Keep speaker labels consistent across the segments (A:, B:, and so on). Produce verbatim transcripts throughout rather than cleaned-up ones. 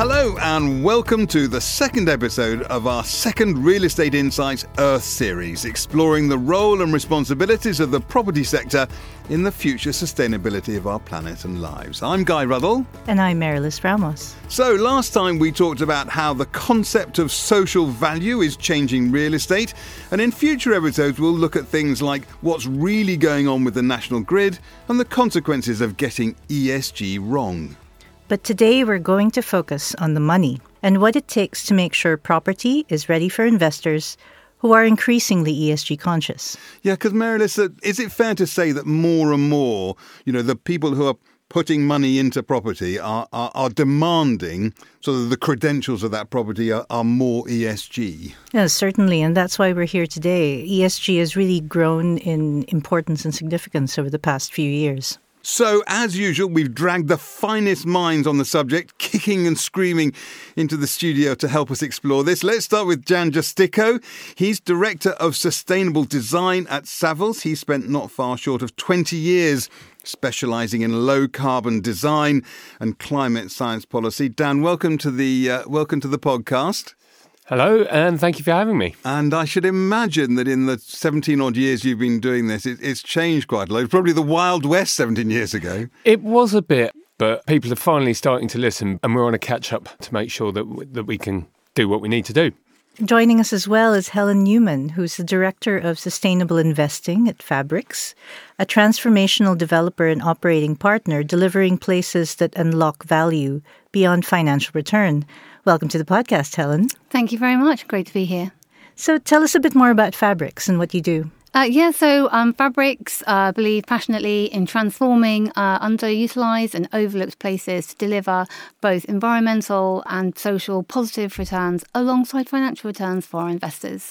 A: Hello and welcome to the second episode of our second Real Estate Insights Earth series, exploring the role and responsibilities of the property sector in the future sustainability of our planet and lives. I'm Guy Ruddle.
B: And I'm Marilis Ramos.
A: So last time we talked about how the concept of social value is changing real estate, and in future episodes we'll look at things like what's really going on with the national grid and the consequences of getting E S G wrong.
B: But today we're going to focus on the money and what it takes to make sure property is ready for investors who are increasingly E S G conscious.
A: Yeah, because Marilis, is it fair to say that more and more, you know, the people who are putting money into property are, are, are demanding so that the credentials of that property are, are more E S G?
B: Yeah, certainly, and that's why we're here today. E S G has really grown in importance and significance over the past few years.
A: So, as usual, we've dragged the finest minds on the subject, kicking and screaming into the studio to help us explore this. Let's start with Jan Justico. He's Director of Sustainable Design at Savills. He spent not far short of twenty years specialising in low-carbon design and climate science policy. Dan, welcome to the uh, welcome to the podcast.
C: Hello, and thank you for having me.
A: And I should imagine that in the seventeen-odd years you've been doing this, it, it's changed quite a lot. It's probably the Wild West seventeen years ago.
C: It was a bit, but people are finally starting to listen, and we're on a catch-up to make sure that w- that we can do what we need to do.
B: Joining us as well is Helen Newman, who's the Director of Sustainable Investing at Fabrics, a transformational developer and operating partner delivering places that unlock value beyond financial return. Welcome to the podcast, Helen.
D: Thank you very much. Great to be here.
B: So tell us a bit more about Fabrics and what you do.
D: Uh, yeah, so um, Fabrics uh, believe passionately in transforming uh, underutilised and overlooked places to deliver both environmental and social positive returns alongside financial returns for our investors.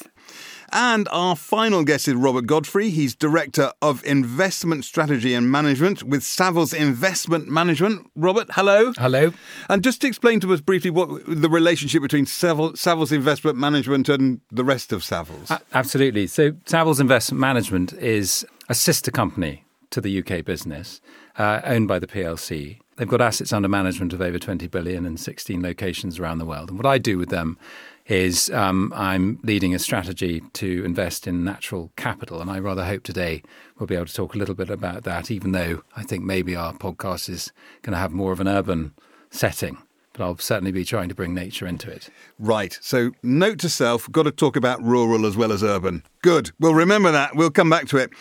A: And our final guest is Robert Godfrey. He's Director of Investment Strategy and Management with Savills Investment Management. Robert, hello.
E: Hello.
A: And just to explain to us briefly what the relationship between Savills, Savills Investment Management and the rest of Savills.
E: Uh, absolutely. So Savills Investment Management is a sister company to the U K business, uh, owned by the P L C. They've got assets under management of over twenty billion in sixteen locations around the world. And what I do with them is um, I'm leading a strategy to invest in natural capital. And I rather hope today we'll be able to talk a little bit about that, even though I think maybe our podcast is going to have more of an urban setting. But I'll certainly be trying to bring nature into it.
A: Right. So note to self, got to talk about rural as well as urban. Good. We'll remember that. We'll come back to it.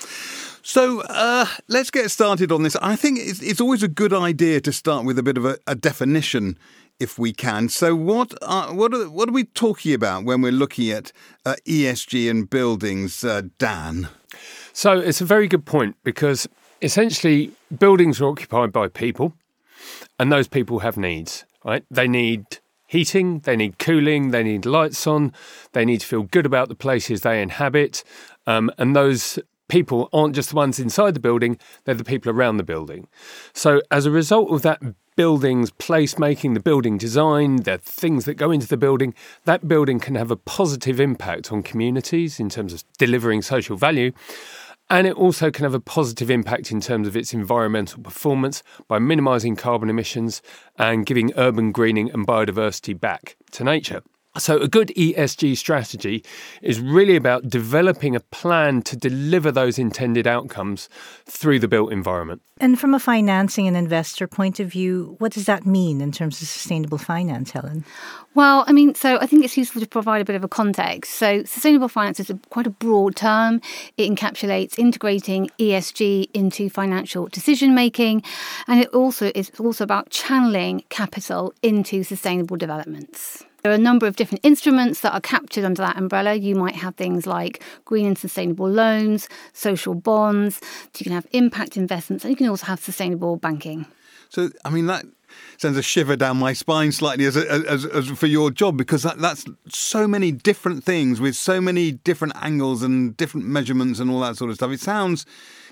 A: So uh, let's get started on this. I think it's, it's always a good idea to start with a bit of a, a definition, if we can. So what are, what are, what are we talking about when we're looking at uh, E S G and buildings, uh, Dan?
C: So it's a very good point, because essentially buildings are occupied by people, and those people have needs, right? They need heating, they need cooling, they need lights on, they need to feel good about the places they inhabit, um, and those people aren't just the ones inside the building, they're the people around the building. So as a result of that building's placemaking, the building design, the things that go into the building, that building can have a positive impact on communities in terms of delivering social value. And it also can have a positive impact in terms of its environmental performance by minimising carbon emissions and giving urban greening and biodiversity back to nature. So a good E S G strategy is really about developing a plan to deliver those intended outcomes through the built environment.
B: And from a financing and investor point of view, what does that mean in terms of sustainable finance, Helen?
D: Well, I mean, so I think it's useful to provide a bit of a context. So sustainable finance is a, quite a broad term. It encapsulates integrating E S G into financial decision making, and it also is also about channeling capital into sustainable developments. There are a number of different instruments that are captured under that umbrella. You might have things like green and sustainable loans, social bonds, you can have impact investments, and you can also have sustainable banking.
A: So, I mean, that sends a shiver down my spine slightly as, a, as, as for your job, because that, that's so many different things with so many different angles and different measurements and all that sort of stuff. It sounds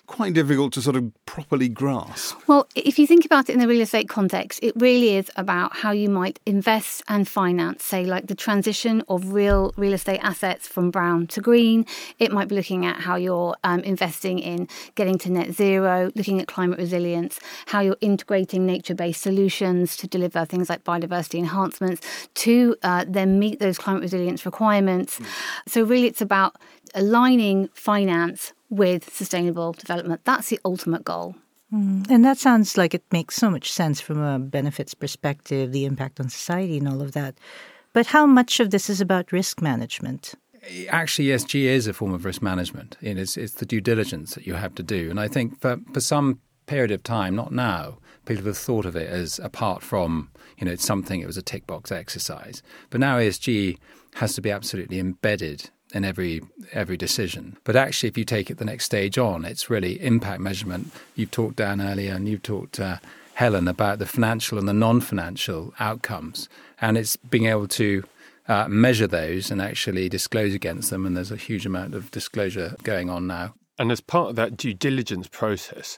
A: quite difficult to sort of properly grasp.
D: Well, if you think about it in the real estate context, it really is about how you might invest and finance, say, like the transition of real real estate assets from brown to green. It might be looking at how you're um, investing in getting to net zero, looking at climate resilience, how you're integrating nature-based solutions to deliver things like biodiversity enhancements to uh, then meet those climate resilience requirements. Mm. So really it's about aligning finance with sustainable development. That's the ultimate goal.
B: Mm. And that sounds like it makes so much sense from a benefits perspective, the impact on society and all of that. But how much of this is about risk management?
E: Actually, E S G is a form of risk management. It's, it's the due diligence that you have to do. And I think for, for some period of time, not now, people have thought of it as apart from, you know, it's something, it was a tick box exercise. But now E S G has to be absolutely embedded in every every decision. But actually, if you take it the next stage on, it's really impact measurement. You've talked, Dan, earlier, and you've talked, uh, Helen, about the financial and the non-financial outcomes. And it's being able to uh, measure those and actually disclose against them. And there's a huge amount of disclosure going on now.
C: And as part of that due diligence process,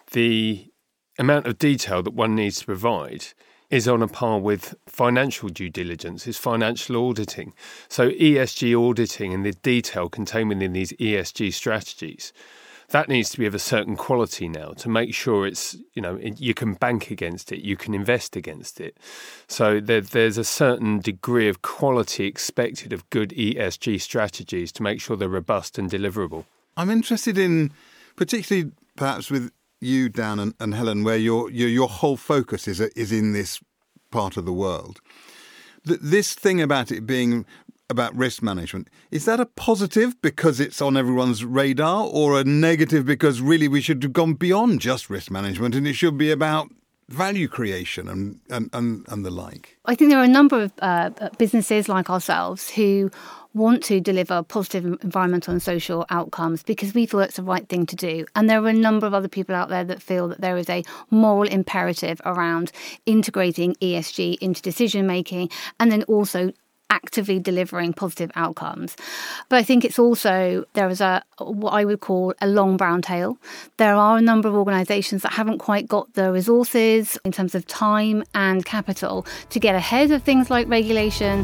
C: the amount of detail that one needs to provide is on a par with financial due diligence, is financial auditing. So E S G auditing and the detail contained within these E S G strategies, that needs to be of a certain quality now to make sure it's, you know, you can bank against it, you can invest against it. So there, there's a certain degree of quality expected of good E S G strategies to make sure they're robust and deliverable.
A: I'm interested in, particularly perhaps with you, Dan, and, and Helen, where your, your your whole focus is is in this part of the world. Th- this thing about it being about risk management, is that a positive because it's on everyone's radar, or a negative because really we should have gone beyond just risk management and it should be about value creation and, and, and, and the like?
D: I think there are a number of uh, businesses like ourselves who want to deliver positive environmental and social outcomes because we feel it's the right thing to do. And there are a number of other people out there that feel that there is a moral imperative around integrating E S G into decision making and then also actively delivering positive outcomes. But I think it's also, there is a what I would call a long brown tail. There are a number of organisations that haven't quite got the resources in terms of time and capital to get ahead of things like regulation.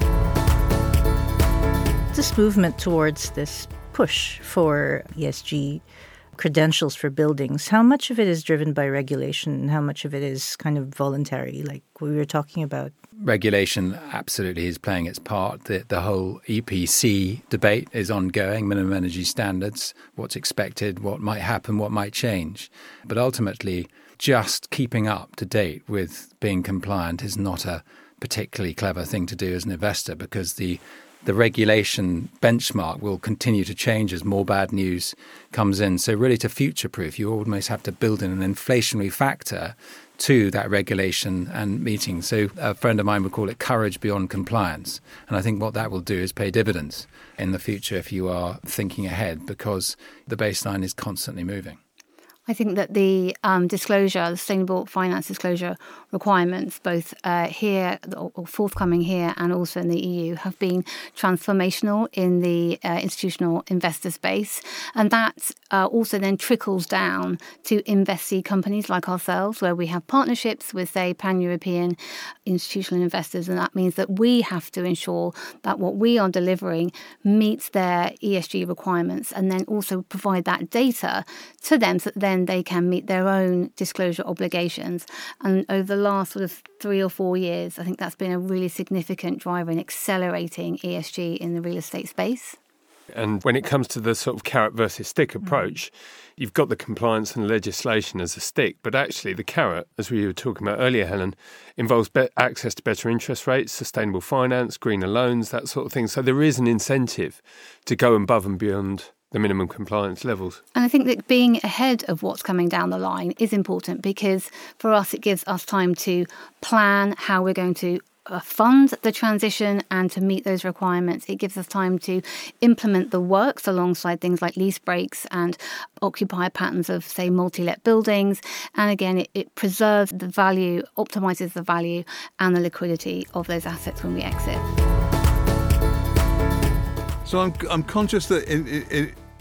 B: This movement towards this push for E S G credentials for buildings, how much of it is driven by regulation and how much of it is kind of voluntary, like we were talking about?
E: Regulation absolutely is playing its part. The, the whole E P C debate is ongoing, minimum energy standards, what's expected, what might happen, what might change. But ultimately, just keeping up to date with being compliant is not a particularly clever thing to do as an investor, because the the regulation benchmark will continue to change as more bad news comes in. So really, to future-proof, you almost have to build in an inflationary factor to that regulation and meeting. So a friend of mine would call it courage beyond compliance. And I think what that will do is pay dividends in the future if you are thinking ahead, because the baseline is constantly moving.
D: I think that the um, disclosure, the sustainable finance disclosure requirements, both uh, here or forthcoming here and also in the E U, have been transformational in the uh, institutional investor space. And that uh, also then trickles down to investee companies like ourselves, where we have partnerships with, say, pan-European institutional investors. And that means that we have to ensure that what we are delivering meets their E S G requirements, and then also provide that data to them so that then they can meet their own disclosure obligations. And over the last sort of three or four years, I think that's been a really significant driver in accelerating E S G in the real estate space.
C: And when it comes to the sort of carrot versus stick approach, mm. you've got the compliance and legislation as a stick, but actually the carrot, as we were talking about earlier, Helen, involves be- access to better interest rates, sustainable finance, greener loans, that sort of thing. So there is an incentive to go above and beyond the minimum compliance levels.
D: And I think that being ahead of what's coming down the line is important, because for us it gives us time to plan how we're going to uh, fund the transition and to meet those requirements. It gives us time to implement the works alongside things like lease breaks and occupier patterns of, say, multi-let buildings. And again, it, it preserves the value, optimises the value and the liquidity of those assets when we exit.
A: So I'm I'm conscious that in, in,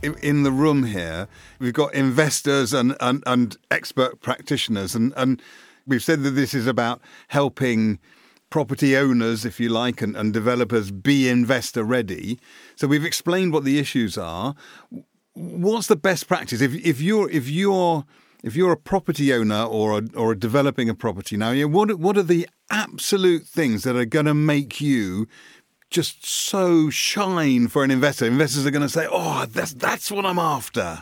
A: in the room here. We've got investors and, and, and expert practitioners, and, and we've said that this is about helping property owners, if you like, and, and developers be investor ready. So we've explained what the issues are. What's the best practice if if you're if you're if you're a property owner or a, or a developing a property now? You know, what what are the absolute things that are going to make you just so shine for an investor? Investors are going to say, "Oh, that's that's what I'm after."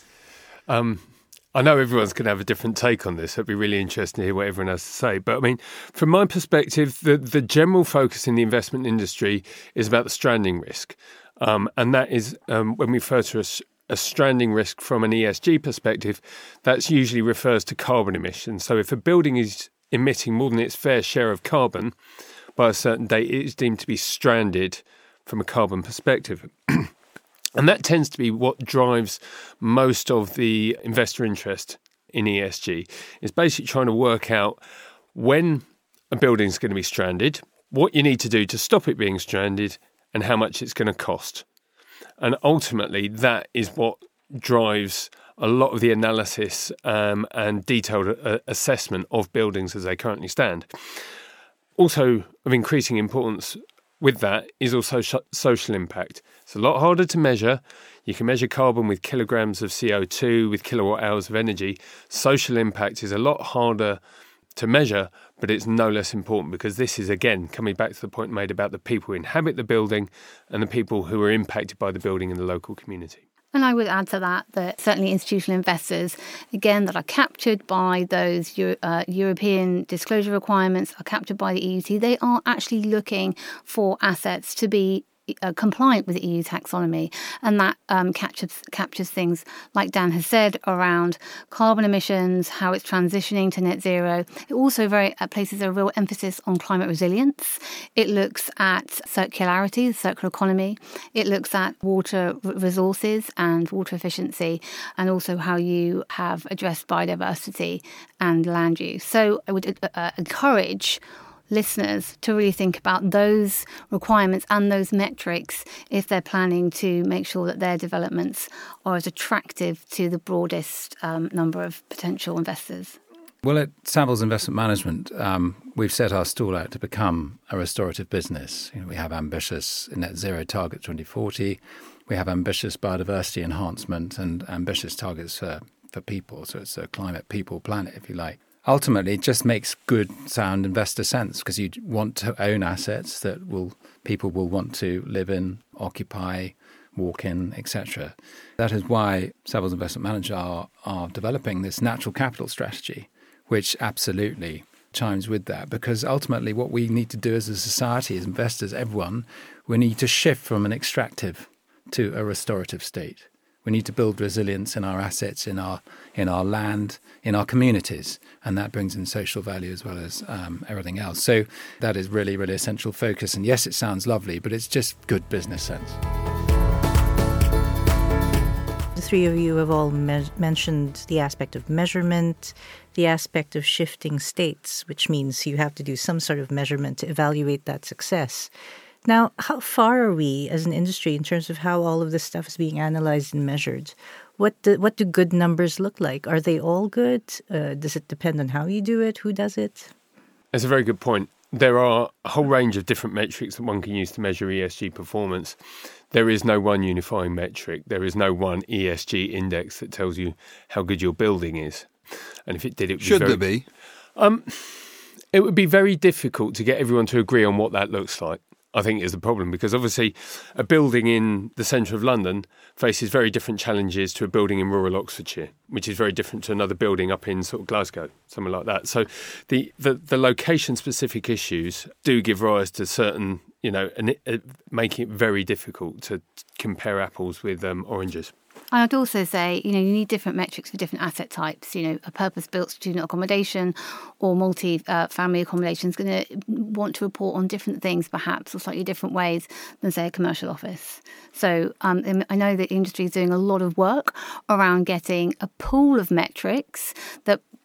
C: Um. I know everyone's going to have a different take on this. It'd be really interesting to hear what everyone has to say. But I mean, from my perspective, the, the general focus in the investment industry is about the stranding risk. Um, and that is, um, when we refer to a, a stranding risk from an E S G perspective, that usually refers to carbon emissions. So if a building is emitting more than its fair share of carbon by a certain date, it is deemed to be stranded from a carbon perspective. And that tends to be what drives most of the investor interest in E S G, is basically trying to work out when a building is going to be stranded, what you need to do to stop it being stranded, and how much it's going to cost. And ultimately, that is what drives a lot of the analysis um, and detailed uh, assessment of buildings as they currently stand. Also of increasing importance with that is also sh- social impact. It's a lot harder to measure. You can measure carbon with kilograms of C O two, with kilowatt hours of energy. Social impact is a lot harder to measure, but it's no less important, because this is, again, coming back to the point made about the people who inhabit the building and the people who are impacted by the building in the local community.
D: And I would add to that that certainly institutional investors, again, that are captured by those Euro- uh, European disclosure requirements, are captured by the E U T, they are actually looking for assets to be Uh, compliant with the E U taxonomy, and that um, captures captures things like Dan has said around carbon emissions, how it's transitioning to net zero. It also very uh, places a real emphasis on climate resilience. It looks at circularity, the circular economy. It looks at water resources and water efficiency, and also how you have addressed biodiversity and land use. So I would uh, encourage listeners to really think about those requirements and those metrics if they're planning to make sure that their developments are as attractive to the broadest um, number of potential investors.
E: Well, at Savills Investment Management, um, we've set our stall out to become a restorative business. You know, we have ambitious net zero targets twenty forty. We have ambitious biodiversity enhancement and ambitious targets for, for people. So it's a climate, people, planet, if you like. Ultimately, it just makes good, sound investor sense, because you want to own assets that will people will want to live in, occupy, walk in, et cetera. That is why Savills Investment Managers are, are developing this natural capital strategy, which absolutely chimes with that, because ultimately what we need to do as a society, as investors, everyone, we need to shift from an extractive to a restorative state. We need to build resilience in our assets, in our in our land, in our communities, and that brings in social value as well as um, everything else. So that is really, really essential focus. And yes, it sounds lovely, but it's just good business sense.
B: The three of you have all me- mentioned the aspect of measurement, the aspect of shifting states, which means you have to do some sort of measurement to evaluate that success. Now, how far are we as an industry in terms of how all of this stuff is being analyzed and measured? What do, what do good numbers look like? Are they all good? Uh, does it depend on how you do it? Who does it?
C: That's a very good point. There are a whole range of different metrics that one can use to measure E S G performance. There is no one unifying metric. There is no one E S G index that tells you how good your building is. And if it did, it would
A: Should
C: be very,
A: there be?
C: Um, it would be very difficult to get everyone to agree on what that looks like, I think, is the problem, because obviously a building in the centre of London faces very different challenges to a building in rural Oxfordshire, which is very different to another building up in sort of Glasgow, something like that. So the, the, the location-specific issues do give rise to certain, you know, and it, it, making it very difficult to compare apples with um, oranges.
D: I'd also say, you know, you need different metrics for different asset types. You know, a purpose-built student accommodation or multi-family uh, accommodation is going to want to report on different things, perhaps, or slightly different ways than, say, a commercial office. So um, I know that the industry is doing a lot of work around getting a pool of metrics that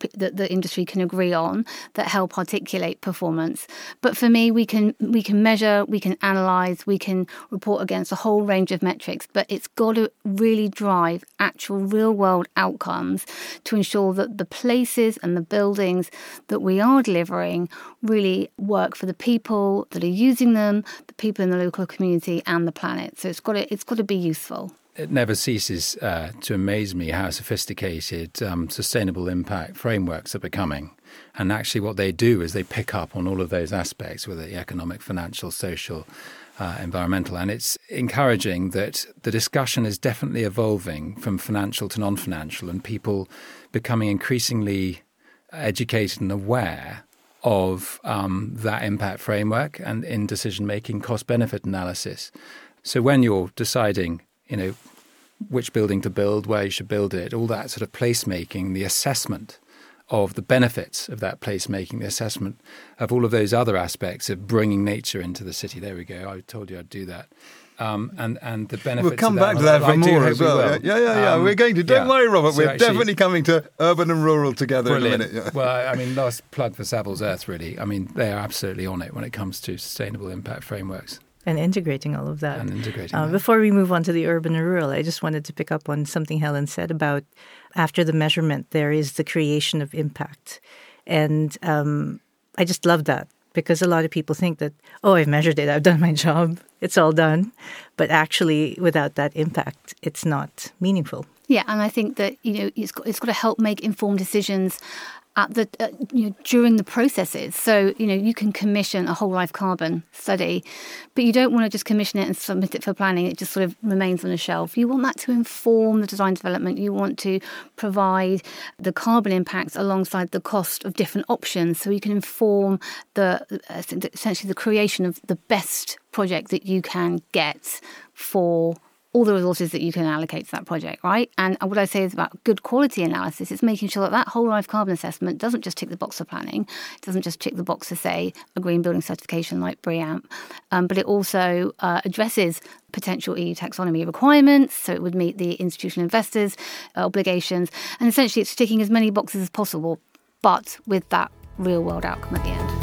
D: that the industry can agree on that help articulate performance. But for me, we can we can measure, we can analyse, we can report against a whole range of metrics, but it's got to really drive actual real-world outcomes to ensure that the places and the buildings that we are delivering really work for the people that are using them, the people in the local community and the planet. So it's got to, it's got to be useful.
E: It never ceases uh, to amaze me how sophisticated um, sustainable impact frameworks are becoming. And actually what they do is they pick up on all of those aspects, whether the economic, financial, social, uh, environmental. And it's encouraging that the discussion is definitely evolving from financial to non-financial and people becoming increasingly educated and aware of um, that impact framework and in decision-making, cost-benefit analysis. So when you're deciding, you know, which building to build, where you should build it, all that sort of placemaking, the assessment of the benefits of that placemaking, the assessment of all of those other aspects of bringing nature into the city. There we go. I told you I'd do that. Um, and, and the benefits
A: We'll come
E: of that,
A: back to that for
E: I do
A: more
E: hope
A: as
E: we
A: well.
E: will.
A: Yeah, yeah, yeah.
E: Um,
A: We're going to. Don't
E: yeah.
A: worry, Robert.
E: So
A: We're
E: actually-
A: definitely coming to urban and rural together
E: Brilliant.
A: in a minute. Yeah.
E: Well, I mean, last plug for Savills Earth, really. I mean, they are absolutely on it when it comes to sustainable impact frameworks
B: And integrating all of that.
E: and integrating
B: Uh,
E: that.
B: before we move on to the urban and rural, I just wanted to pick up on something Helen said about after the measurement, there is the creation of impact. And um, I just love that because a lot of people think that, oh, I've measured it, I've done my job, it's all done. But actually, without that impact, it's not meaningful.
D: Yeah, and I think that, you know, it's got, it's got to help make informed decisions at the uh, you know, during the processes. So, you know, you can commission a whole life carbon study, but you don't want to just commission it and submit it for planning. It just sort of remains on a shelf. You want that to inform the design development. You want to provide the carbon impacts alongside the cost of different options, so you can inform the uh, essentially the creation of the best project that you can get for all the resources that you can allocate to that project, right? And what I say is about good quality analysis is making sure that that whole life carbon assessment doesn't just tick the box for planning, it doesn't just tick the box to say a green building certification like BREEAMP, um, but it also uh, addresses potential E U taxonomy requirements, so it would meet the institutional investors' obligations, and essentially it's ticking as many boxes as possible, but with that real-world outcome at the end.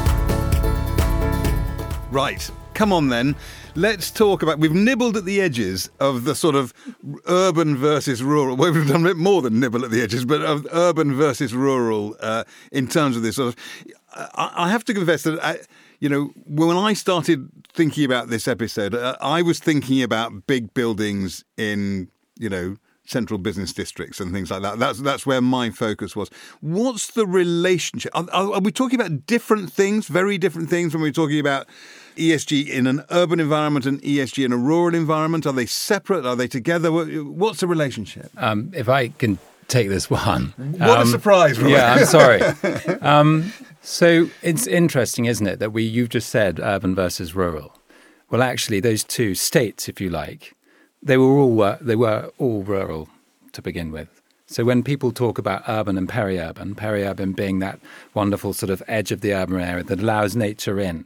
A: Right. Come on then. Let's talk about, we've nibbled at the edges of the sort of urban versus rural. Well, we've done a bit more than nibble at the edges, but of urban versus rural uh, in terms of this sort of, I, I have to confess that, I, you know, when I started thinking about this episode, uh, I was thinking about big buildings in, you know, central business districts and things like that. That's that's where my focus was. What's the relationship? Are, are, are we talking about different things, very different things when we're talking about E S G in an urban environment and E S G in a rural environment? Are they separate? Are they together? What's the relationship?
E: Um, if I can take this one.
A: What
E: um,
A: a surprise, Robert.
E: Yeah, I'm sorry. um, so it's interesting, isn't it, that we you've just said urban versus rural. Well, actually, those two states, if you like, they were all uh, they were all rural to begin with. So when people talk about urban and peri-urban, peri-urban being that wonderful sort of edge of the urban area that allows nature in,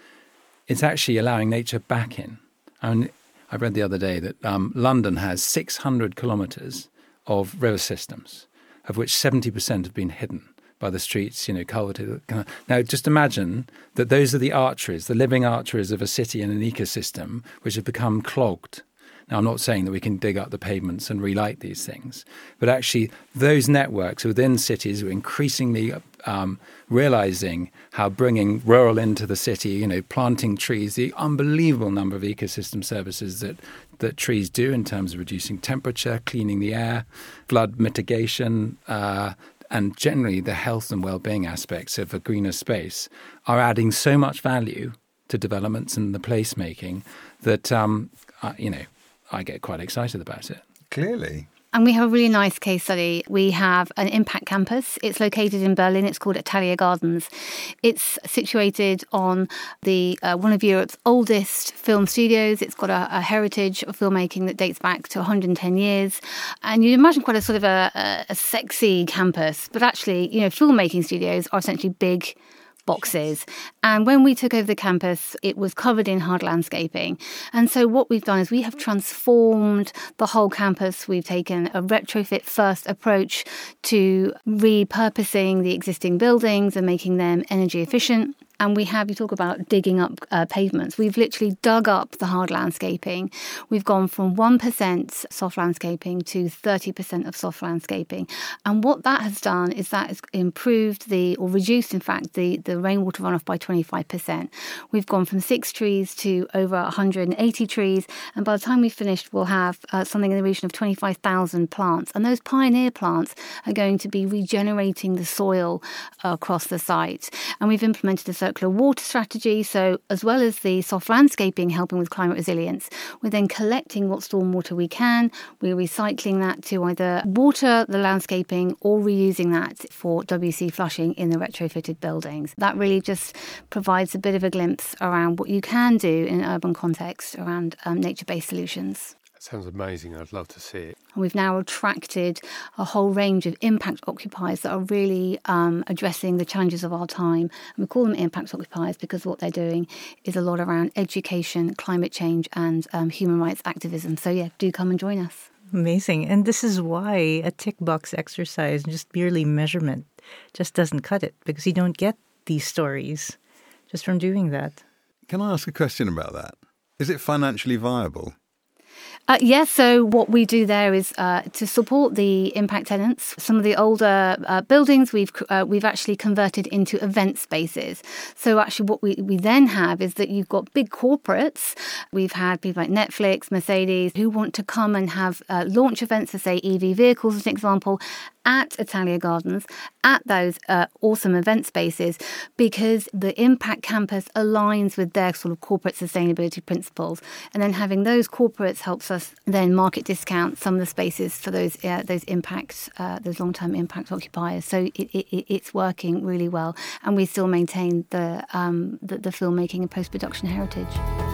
E: it's actually allowing nature back in. I mean, I read the other day that um, London has six hundred kilometres of river systems, of which seventy percent have been hidden by the streets, you know, culverted. Now, just imagine that those are the arteries, the living arteries of a city and an ecosystem, which have become clogged. Now, I'm not saying that we can dig up the pavements and relight these things, but actually those networks within cities are increasingly um, realizing how bringing rural into the city, you know, planting trees, the unbelievable number of ecosystem services that, that trees do in terms of reducing temperature, cleaning the air, flood mitigation, uh, and generally the health and well-being aspects of a greener space are adding so much value to developments and the placemaking that, um, uh, you know, I get quite excited about it.
A: Clearly.
D: And we have a really nice case study. We have an impact campus. It's located in Berlin. It's called Atelier Gardens. It's situated on the uh, one of Europe's oldest film studios. It's got a, a heritage of filmmaking that dates back to one hundred ten years. And you imagine quite a sort of a, a, a sexy campus. But actually, you know, filmmaking studios are essentially big boxes. And when we took over the campus, it was covered in hard landscaping. And so what we've done is we have transformed the whole campus. We've taken a retrofit first approach to repurposing the existing buildings and making them energy efficient. And we have, you talk about digging up uh, pavements. We've literally dug up the hard landscaping. We've gone from one percent soft landscaping to thirty percent of soft landscaping. And what that has done is that has improved the, or reduced, in fact, the, the rainwater runoff by twenty-five percent. We've gone from six trees to over one hundred eighty trees. And by the time we've finished, we'll have uh, something in the region of twenty-five thousand plants. And those pioneer plants are going to be regenerating the soil uh, across the site. And we've implemented a circular water strategy. So as well as the soft landscaping helping with climate resilience, we're then collecting what stormwater we can. We're recycling that to either water the landscaping or reusing that for W C flushing in the retrofitted buildings. That really just provides a bit of a glimpse around what you can do in an urban context around um, nature-based solutions.
C: Sounds amazing. I'd love to see it.
D: And we've now attracted a whole range of impact occupiers that are really um, addressing the challenges of our time. And we call them impact occupiers because what they're doing is a lot around education, climate change, and um, human rights activism. So yeah, do come and join us.
B: Amazing. And this is why a tick box exercise, just merely measurement, just doesn't cut it, because you don't get these stories just from doing that.
A: Can I ask a question about that? Is it financially viable?
D: Uh, yes, so what we do there is uh, to support the impact tenants. Some of the older uh, buildings we've uh, we've actually converted into event spaces. So actually what we, we then have is that you've got big corporates. We've had people like Netflix, Mercedes, who want to come and have uh, launch events for, say, E V vehicles, as an example, at Italia Gardens, at those uh, awesome event spaces, because the Impact Campus aligns with their sort of corporate sustainability principles. And then having those corporates helps us then market discount some of the spaces for those uh, those impact, uh, those long-term impact occupiers. So it, it, it's working really well. And we still maintain the, um, the, the filmmaking and post-production heritage.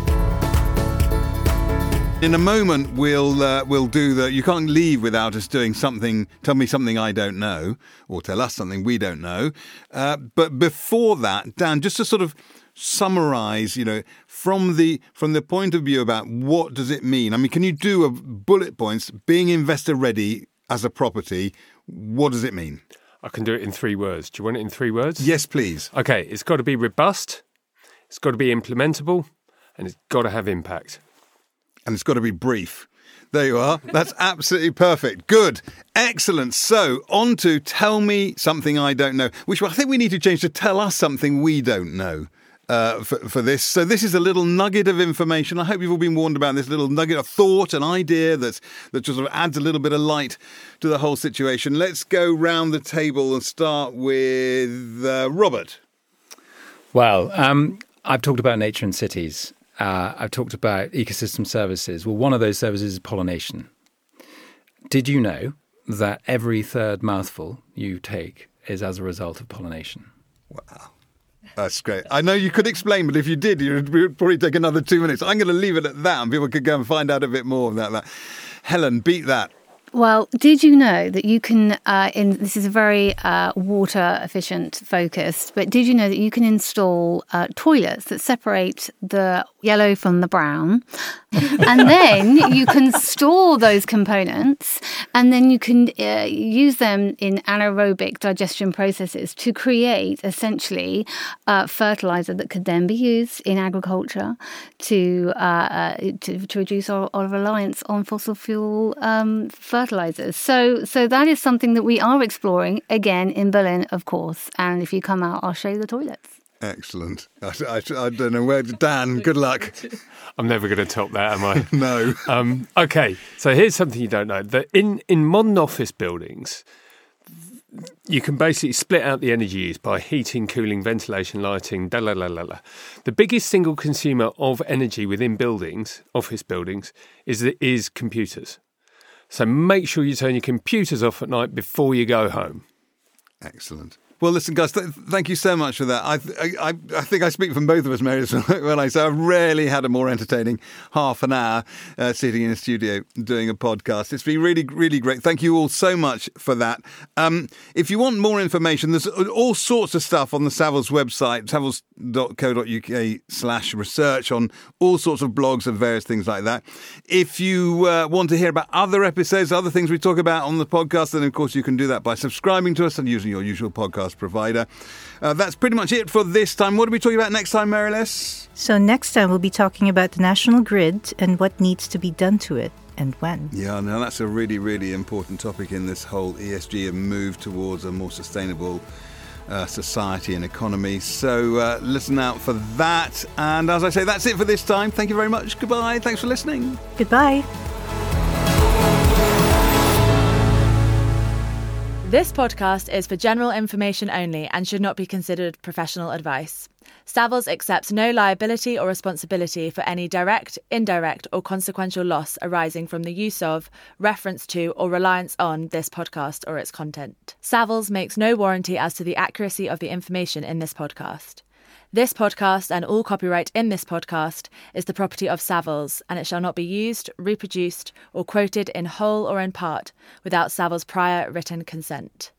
A: In a moment, we'll uh, we'll do the. You can't leave without us doing something. Tell me something I don't know, or tell us something we don't know. Uh, but before that, Dan, just to sort of summarise, you know, from the from the point of view about what does it mean? I mean, can you do a bullet points? Being investor ready as a property, what does it mean?
C: I can do it in three words. Do you want it in three words?
A: Yes, please.
C: Okay, it's got to be robust, it's got to be implementable, and it's got to have impact.
A: And it's got to be brief. There you are. That's absolutely perfect. Good. Excellent. So on to tell me something I don't know, which I think we need to change to tell us something we don't know uh, for, for this. So this is a little nugget of information. I hope you've all been warned about this little nugget of thought, an idea that's, that just sort of adds a little bit of light to the whole situation. Let's go round the table and start with uh, Robert.
E: Well, um, I've talked about nature in cities. Uh, I've talked about ecosystem services. Well, one of those services is pollination. Did you know that every third mouthful you take is as a result of pollination?
A: Wow. That's great. I know you could explain, but if you did, it would probably take another two minutes. I'm going to leave it at that, and people could go and find out a bit more about that. Helen, beat that.
D: Well, did you know that you can, uh, in this is a very uh, water efficient focused, but did you know that you can install uh, toilets that separate the yellow from the brown, and then you can store those components, and then you can uh, use them in anaerobic digestion processes to create essentially uh, fertilizer that could then be used in agriculture to uh, to, to reduce our, our reliance on fossil fuel um, fertilizers. So, so that is something that we are exploring again in Berlin, of course. And if you come out, I'll show you the toilets.
A: Excellent. I, I, I don't know where. Dan, good luck.
C: I'm never going to top that, am I?
A: No.
C: Um, okay, so here's something you don't know. That in, in modern office buildings, you can basically split out the energy use by heating, cooling, ventilation, lighting, da la la la la. The biggest single consumer of energy within buildings, office buildings, is is computers. So make sure you turn your computers off at night before you go home.
A: Excellent. Well, listen, guys, th- thank you so much for that. I, th- I I think I speak from both of us, Mary, when I say I've rarely had a more entertaining half an hour uh, sitting in a studio doing a podcast. It's been really, really great. Thank you all so much for that. Um, if you want more information, there's all sorts of stuff on the Savills website, savills dot co dot uk slash research, on all sorts of blogs and various things like that. If you uh, want to hear about other episodes, other things we talk about on the podcast, then of course you can do that by subscribing to us and using your usual podcast provider. Uh, that's pretty much it for this time. What are we talking about next time, Mary-Liz?
B: So next time we'll be talking about the national grid and what needs to be done to it and when.
A: Yeah, no, that's a really, really important topic in this whole E S G and move towards a more sustainable uh, society and economy. So uh, listen out for that. And as I say, that's it for this time. Thank you very much. Goodbye. Thanks for listening.
B: Goodbye.
F: This podcast is for general information only and should not be considered professional advice. Savills accepts no liability or responsibility for any direct, indirect or consequential loss arising from the use of, reference to or reliance on this podcast or its content. Savills makes no warranty as to the accuracy of the information in this podcast. This podcast and all copyright in this podcast is the property of Savills, and it shall not be used, reproduced or quoted in whole or in part without Savills' prior written consent.